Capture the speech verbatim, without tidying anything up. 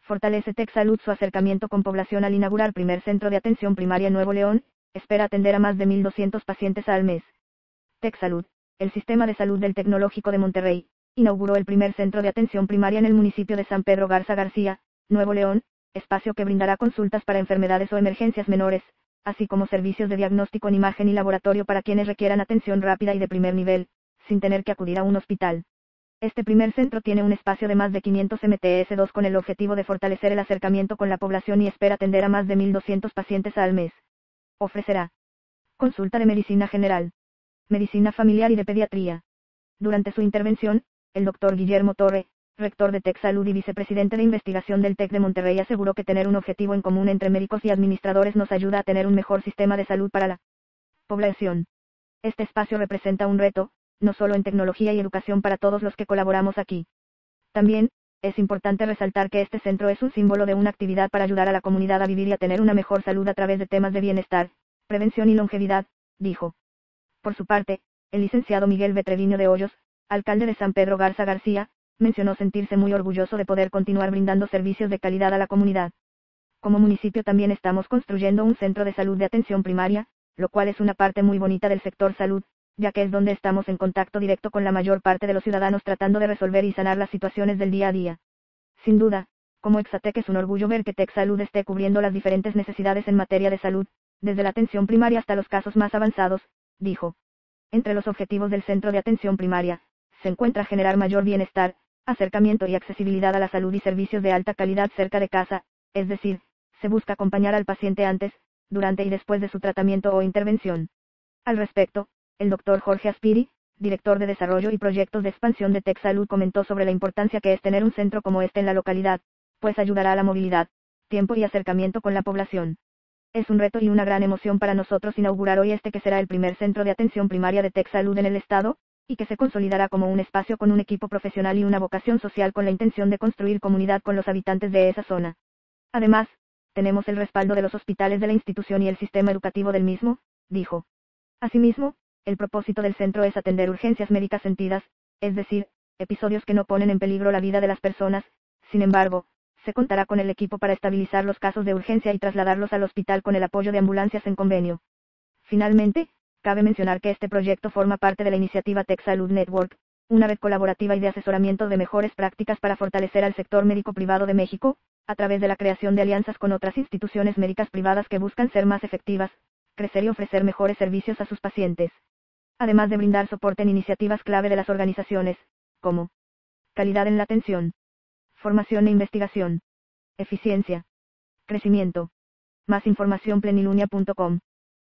Fortalece TechSalud su acercamiento con población al inaugurar primer centro de atención primaria en Nuevo León. Espera atender a más de mil doscientos pacientes al mes. TechSalud, el sistema de salud del Tecnológico de Monterrey, inauguró el primer centro de atención primaria en el municipio de San Pedro Garza García, Nuevo León, espacio que brindará consultas para enfermedades o emergencias menores, así como servicios de diagnóstico en imagen y laboratorio para quienes requieran atención rápida y de primer nivel, sin tener que acudir a un hospital. Este primer centro tiene un espacio de más de quinientos metros cuadrados con el objetivo de fortalecer el acercamiento con la población y espera atender a más de mil doscientos pacientes al mes. Ofrecerá consulta de medicina general, medicina familiar y de pediatría. Durante su intervención, el doctor Guillermo Torre, rector de TechSalud y vicepresidente de investigación del TEC de Monterrey, aseguró que tener un objetivo en común entre médicos y administradores nos ayuda a tener un mejor sistema de salud para la población. Este espacio representa un reto, no solo en tecnología y educación para todos los que colaboramos aquí. También, es importante resaltar que este centro es un símbolo de una actividad para ayudar a la comunidad a vivir y a tener una mejor salud a través de temas de bienestar, prevención y longevidad, dijo. Por su parte, el licenciado Miguel Betreviño de Hoyos, alcalde de San Pedro Garza García, mencionó sentirse muy orgulloso de poder continuar brindando servicios de calidad a la comunidad. Como municipio también estamos construyendo un centro de salud de atención primaria, lo cual es una parte muy bonita del sector salud, ya que es donde estamos en contacto directo con la mayor parte de los ciudadanos tratando de resolver y sanar las situaciones del día a día. Sin duda, como Exatec es un orgullo ver que TechSalud esté cubriendo las diferentes necesidades en materia de salud, desde la atención primaria hasta los casos más avanzados, dijo. Entre los objetivos del centro de atención primaria, se encuentra generar mayor bienestar, acercamiento y accesibilidad a la salud y servicios de alta calidad cerca de casa, es decir, se busca acompañar al paciente antes, durante y después de su tratamiento o intervención. Al respecto, el doctor Jorge Aspiri, director de Desarrollo y Proyectos de Expansión de TechSalud, comentó sobre la importancia que es tener un centro como este en la localidad, pues ayudará a la movilidad, tiempo y acercamiento con la población. Es un reto y una gran emoción para nosotros inaugurar hoy este que será el primer centro de atención primaria de TechSalud en el estado, y que se consolidará como un espacio con un equipo profesional y una vocación social con la intención de construir comunidad con los habitantes de esa zona. Además, tenemos el respaldo de los hospitales de la institución y el sistema educativo del mismo, dijo. Asimismo, el propósito del centro es atender urgencias médicas sentidas, es decir, episodios que no ponen en peligro la vida de las personas. Sin embargo, se contará con el equipo para estabilizar los casos de urgencia y trasladarlos al hospital con el apoyo de ambulancias en convenio. Finalmente, cabe mencionar que este proyecto forma parte de la iniciativa TechSalud Network, una red colaborativa y de asesoramiento de mejores prácticas para fortalecer al sector médico privado de México, a través de la creación de alianzas con otras instituciones médicas privadas que buscan ser más efectivas, crecer y ofrecer mejores servicios a sus pacientes. Además de brindar soporte en iniciativas clave de las organizaciones, como calidad en la atención, formación e investigación, eficiencia, crecimiento. Más información plenilunia punto com.